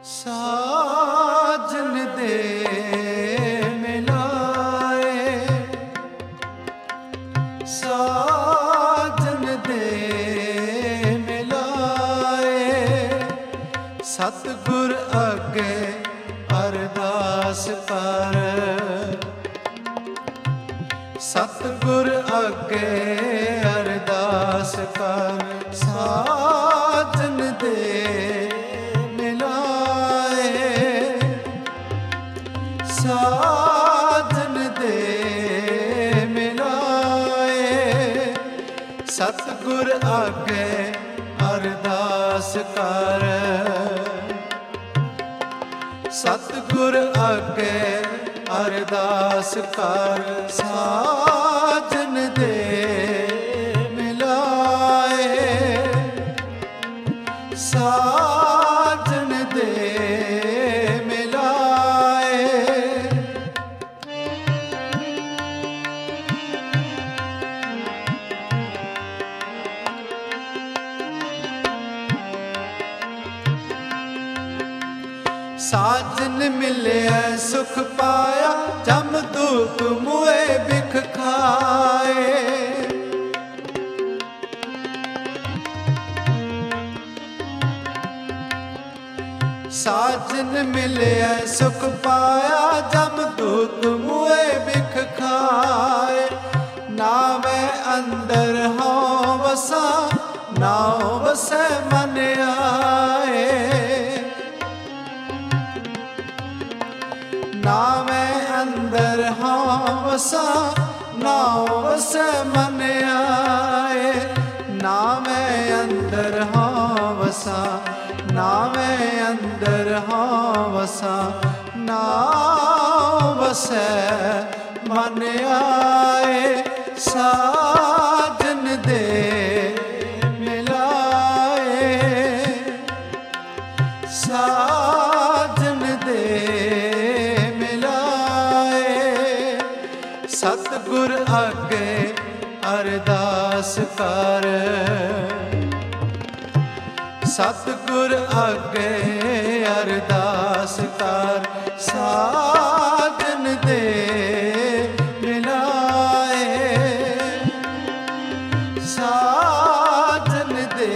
ਸਾਜਨ ਦੇ ਮਿਲਾਏ, ਸਾਜਨ ਦੇ ਮਿਲਾਏ, ਸਤਿਗੁਰ ਅੱਗੇ ਅਰਦਾਸ ਕਰ, ਸਤਿਗੁਰ ਅੱਗੇ ਅਰਦਾਸ ਕਰ। ਸਾਜਨ ਦੇ ਸਾਜਨ ਦੇ ਮਿਲਾਏ, ਸਤਿਗੁਰ ਅੱਗੇ ਅਰਦਾਸ ਕਰ, ਸਤਿਗੁਰ ਅੱਗੇ ਅਰਦਾਸ ਕਰ। ਸਾਜਨ ਦੇ ਮਿਲਾਏ, ਸਾਜਨ ਦੇ ਸਾਜਨ ਮਿਲਿਆ ਸੁਖ ਪਾਇਆ, ਜਮ ਦੂਤ ਮੁਏ ਬਿਖ ਖਾਏ। ਸਾਜਨ ਮਿਲਿਆ ਸੁਖ ਪਾਇਆ, ਜਮ ਦੂਤ ਮੁਏ ਬਿਖ ਖਾਏ। ਨਾਵੇਂ ਅੰਦਰ ਹਉ ਵਸਾ, ਨਾਉ ਵਸੈ ਮਨ ਆਏ। ਨਾਵੇਂ ਅੰਦਰ ਹਉ ਵਸਾ, ਨਾਉ ਵਸੈ ਮਨ ਆਏ। ਨਾਵੇਂ ਅੰਦਰ ਹਉ ਵਸਾ, ਨਾਵੇਂ ਅੰਦਰ ਹਉ ਵਸਾ, ਨਾਉ ਵਸੈ ਮਨ ਆਏ। ਸਾਜਨ ਦੇ ਮਿਲਾਏ, ਸਾਜਨ ਦੇ ਸਤਿਗੁਰ ਅੱਗੇ ਅਰਦਾਸ ਕਰ, ਸਤਿਗੁਰ ਅੱਗੇ ਅਰਦਾਸ ਕਰ। ਸਾਜਨ ਦੇ ਮਿਲਾਏ, ਸਾਜਨ ਦੇ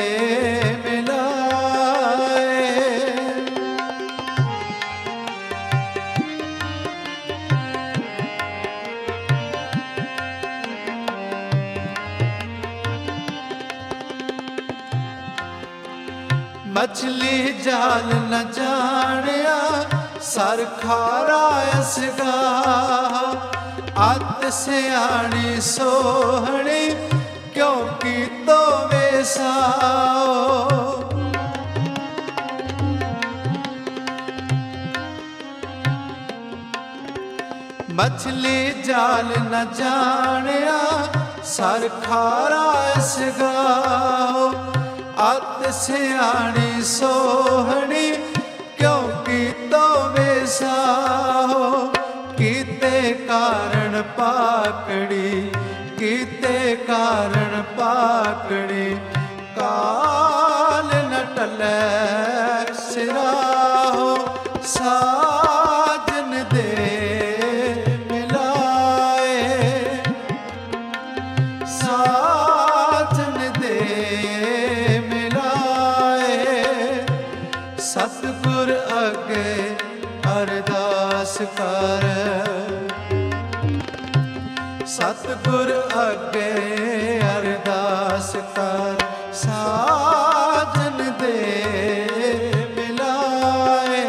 ਮਛਲੀ ਜਾਲ ਨ ਜਾਣਿਆ, ਸਰ ਖਾਰਾ ਅਸਗਾ। ਅੱਤ ਸਿਆਣੀ ਸੋਹਣੀ, ਕਿਉ ਕੀਤੋ ਵੇਸਾਓ। ਮਛਲੀ ਜਾਲ ਨ ਜਾਣਿਆ, ਸਰ ਖਾਰਾ ਅਸਗਾਓ। ਅੱਤ ਸਿਆਣੀ ਸੋਹਣੀ, ਕਿਉ ਕੀਤੋ ਵੇਸਾਓ। ਕੀਤੇ ਕਾਰਣ ਪਾਕੜੀ, ਕੀਤੇ ਕਾਰਣ ਪਾਕੜੀ। ਕਾਲ ਨ ਟਲੈ ਸਿਰਾਹੋ, ਸਾਜਨ ਦੇ ਮਿਲਾਏ, ਸਾਜਨ ਦੇ ਸਤਿਗੁਰ ਅੱਗੇ ਅਰਦਾਸ ਕਰ, ਸਤਿਗੁਰ ਅੱਗੇ ਅਰਦਾਸ ਕਰ। ਸਾਜਨ ਦੇ ਮਿਲਾਏ,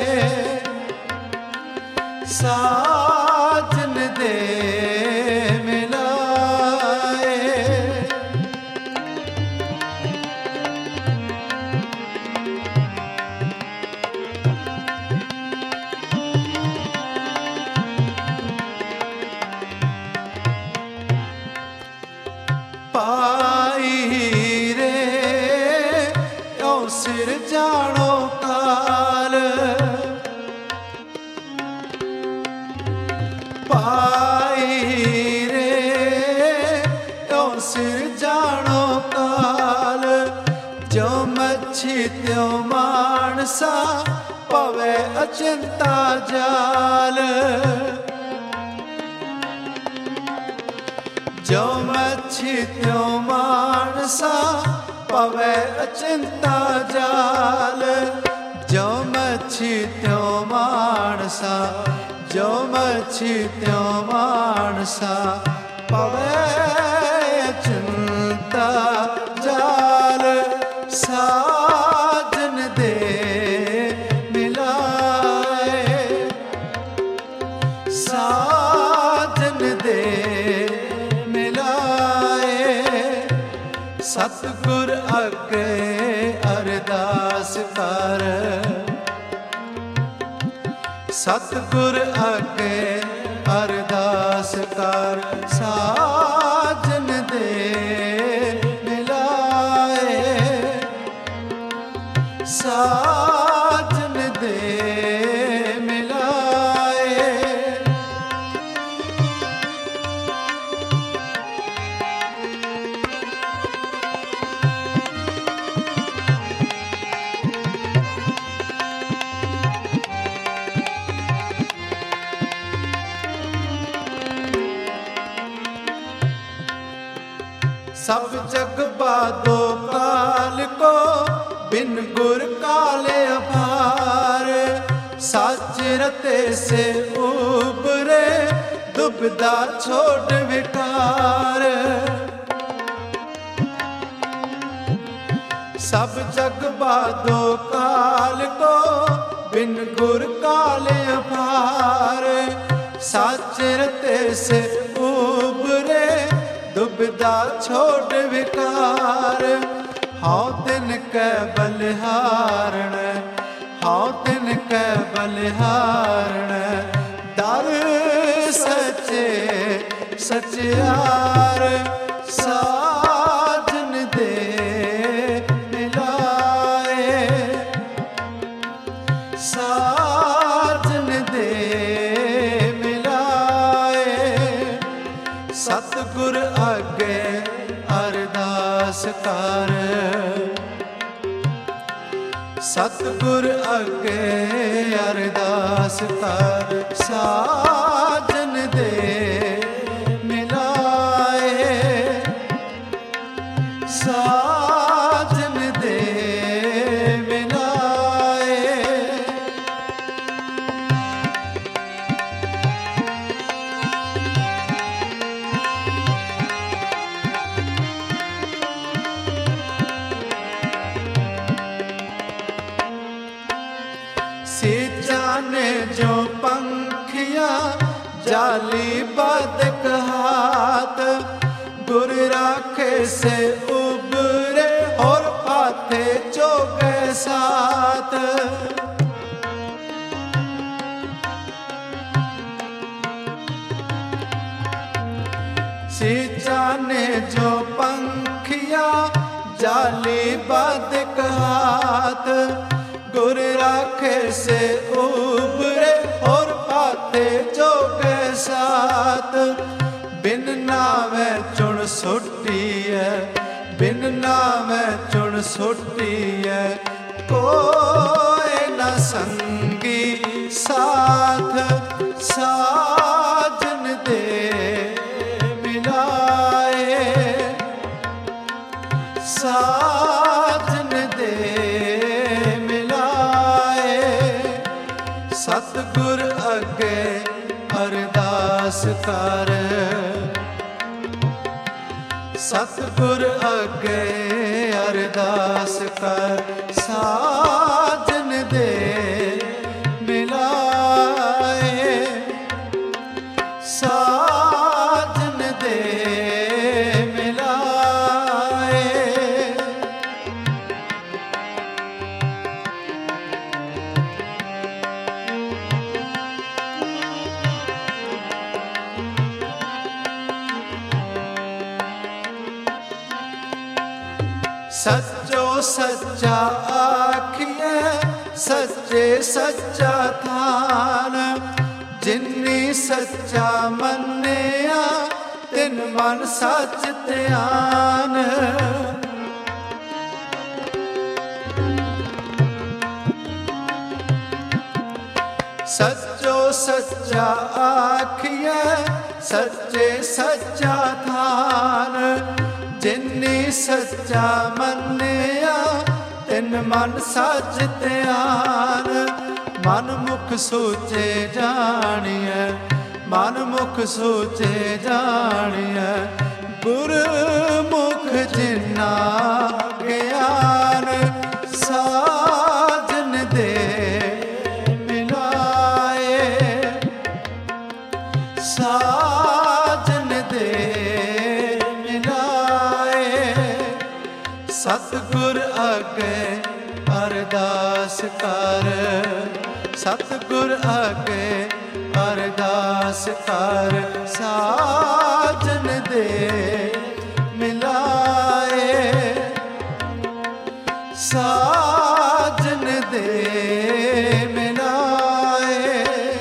ਸਾਜਨ ਦੇ ਪਾਈ ਰੇ ਓ ਸਿਰ ਜਾਣੋ ਕਾਲ। ਪਾਈ ਰੇ ਓ ਸਿਰ ਜਾਣੋ ਕਾਲ। ਜੋ ਮੱਛੀ ਤਿਉ ਮਾਨਸਾ पवे अचिंता जाल। जो मच्छी त्यों मानसा पवे अचिंता जाल। जो मच्छी त्यों मानसा, जो मच्छी त्यों मानसा पवे अचिंता जाल। साजन दे मिलाए, साजन दे मिलाए। सतगुर अगे अरदास कर, सतगुर अगे अरदास कर। साजन दे मिलाए, साजन दे मिलाए। सब जग बादो काल को, बिन गुर काले अभार। साच रते से उबरे, दुबदा छोड़ विकार। सब जग बादो काल को, बिन गुर काले अभार। साच रते से उबरे, दुबदा छोड़ विकार। हाँ तिन कै बलिहारण, हाँ तिन कै बलिहारण। दर सचे सचियार। साजन दे मिलाए, साजन दे मिलाए। सतगुर अगे अरदास कर, सतगुर अगे अरदास कर। साजन दे मिलाए, साजन दे मिलाए। से जाने जो पंखिया जाली बदक हाथ। गुर राखे से उबरे और पाथे चोगे साथ। से जाने जो पंखिया जाली बदक हाथ। गुर राखे से उबरे और पाते जोगे साथ। बिन नावे चुन सुटी है, बिन नावे चुन सुटी है। कोई न संगी साथ। साजन दे मिलाए, साजन दे सतगुर अगे अरदास कर, सतगुर अगे अरदास कर। साजन दे मिलाए, साजन दे मिलाए। सच्चो सच्चा आखिए, सच्चे सच्चा थान। जिन्नी सच्चा मन्निया, तिन मन सच ध्यान। सच्चो सच्चा आखिए सच्चे सच्चा थान, जिन्नी सच्चा मन्निया तिन मन सच ध्यान। मन मुख सोचे जानिए, मन मुख सोचे जानिए, गुरमुख जिन्ना ज्ञान। साजन दे मिलाए, साजन दे मिलाए, सतगुर अगे अरदास कर, सतगुर अगे अरदास कर। साजन दे मिलाए, साजन दे मिलाए।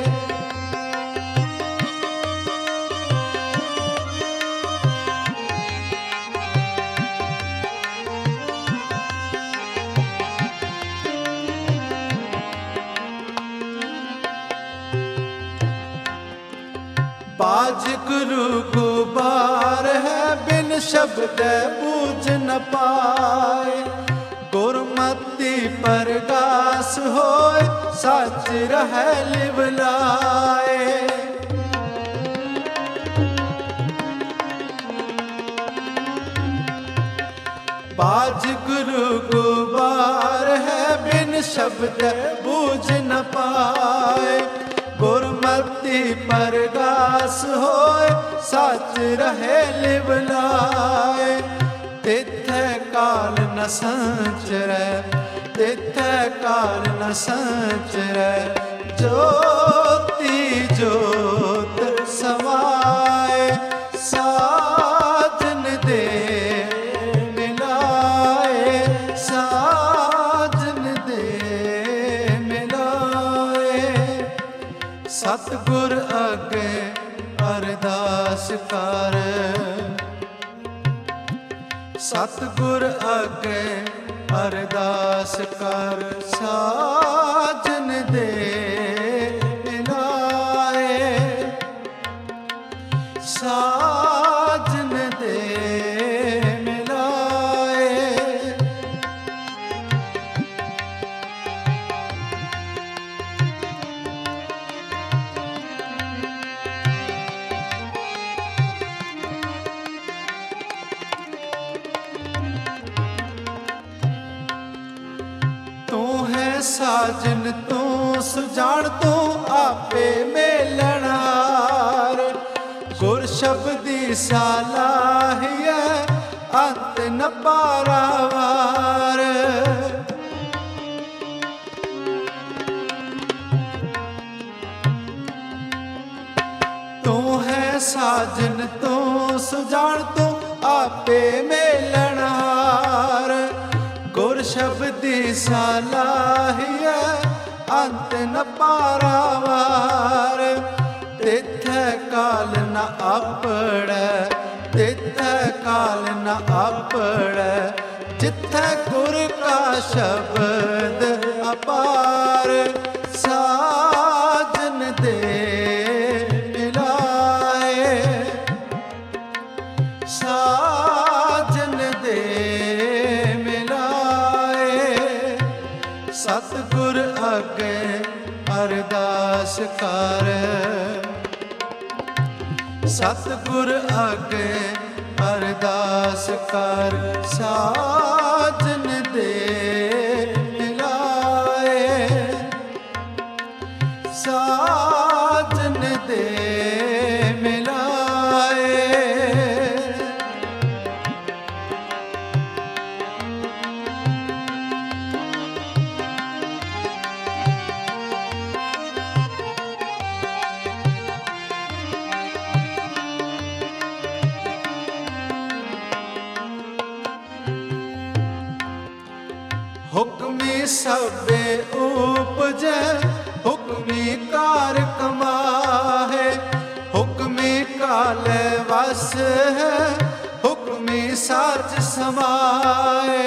बाज गुरु गुबार है, बिन शब्द बूझ न पाए। गुरमति परगास होए, सच रह लिवलाए। बाज गुरु गुबार है, बिन शब्द बूझ न पाए। गुरमति परगास होए, सच रहे लिवलाए। तिथे काल न संचरै, तिथे काल न संचरै, ज्योति ज्योत समाए। साजन दे मिलाए, साजन दे मिलाए। सतगुर अगे अरदास कर, सतगुर अगे अरदास कर। साजन दे मिलाए, साजन दे मिलाए। साजन तू सुजान, तू आपे मेलनहार। गुर शब्दी सालाहिए, अंत न पारावार। तू है साजन तू सुजान, तू आपे मेलनहार। गुर शब्दी सालाहिए, अंत न पारावार। तिथे काल न आपड़ै, तिथे काल न आपड़ै, जिथे गुर का शब्द अपार। साजन दे मिलाए, साजन दे सतगुर अगे अरदास कर, सतगुर अगे अरदास कर। साजन दे मिलाए, साजन दे मिलाए। हुक्मी सबे उपजै, हुक्मी कार कमाहे। हुक्मी काल वस है, हुक्मी साच समाए।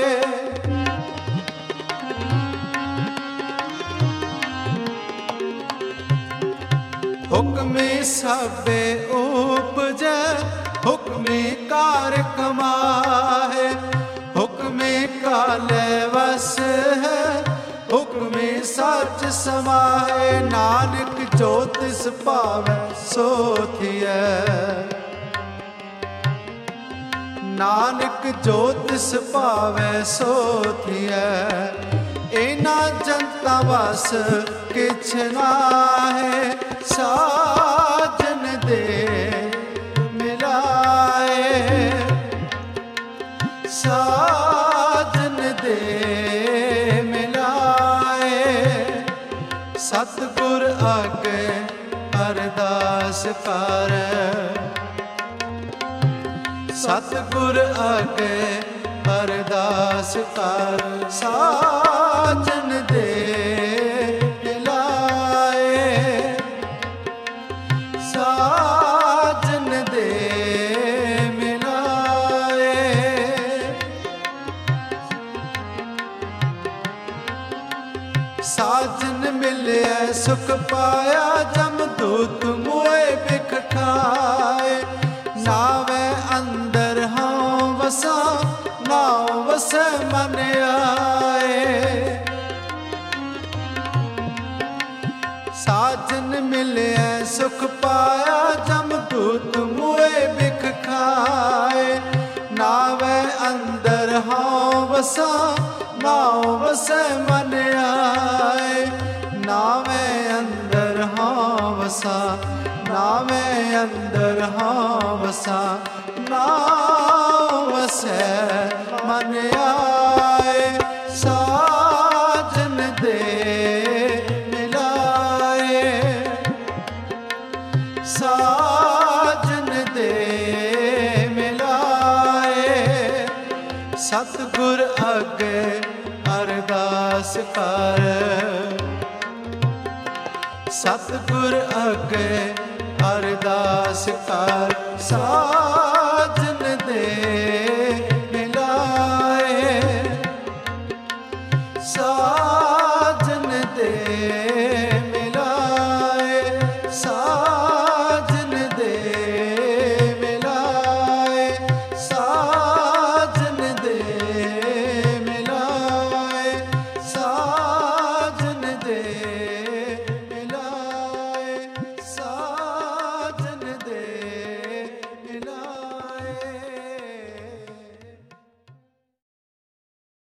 ਹੁਕਮੀ ਸਭੇ ਉਪਜੈ, ਹੁਕਮੀ ਕਾਰ ਕਮਾਹੇ। ਹੁਕਮੀ ਕਾਲੇ ਵਸ ਹੈ, ਹੁਕਮੀ ਸੱਚ ਸਮਾਹੇ। ਨਾਨਕ ਜੋ ਤਿਸ ਭਾਵੈ ਸੋ ਥੀਐ, ਨਾਨਕ ਜੋ ਤਿਸ ਭਾਵੈ ਸੋ ਥੀਐ। ਇਨਾ ਜਨਤਾ ਵਸ ਕਿਛ ਨਾਹੀ, ਸਾਜਨ ਦੇ ਮਿਲਾਏ। ਸਾਜਨ ਦੇ ਮਿਲਾਏ। ਸਤਿਗੁਰ ਆਗੇ ਅਰਦਾਸ ਕਰ, ਸਤਿਗੁਰ ਆਗੇ ਅਰਦਾਸ ਕਰ। ਸਾਜਨ ਦੇ ਮਿਲਾਏ, ਸਾਜਨ ਦੇ ਮਿਲਾਏ। ਸਾਜਨ ਮਿਲਿਆ ਸੁਖ ਪਾਇਆ, ਜਮਦੂਤ ਮੋਏ ਬਿਖ ਖਾਏ। ਨਾਵੇ ਅੰਦਰ ਹਾਂ ਵਸਾ, ਨਾਉ ਵਸੈ ਮਨ ਆਏ। ਸਾਜਨ ਮਿਲਿਆ ਸੁਖ ਪਾਇਆ, ਜਮਦੂਤ ਮੋਏ ਬਿਖ ਖਾਏ। ਨਾਵੇ ਅੰਦਰ ਹਾਂ ਵਸਾ, ਨਾਉ ਵਸੈ ਮਨ ਆਏ। ਨਾਵੇ ਅੰਦਰ ਹਾਂ ਵਸਾ, ਨਾਵੇ ਅੰਦਰ ਹਾਂ ਵਸਾ। ਨਾਉ ਵਸੈ ਮਨ ਆਏ। ਸਾਜਨ ਦੇ ਮਿਲਾਏ, ਸਾਜਨ ਦੇ ਮਿਲਾਏ। ਸਤਿਗੁਰ ਅੱਗੇ ਅਰਦਾਸ ਕਰ, ਸਤਿਗੁਰ ਅੱਗੇ ਅਰਦਾਸ ਕਰ। ਸਾਜਨ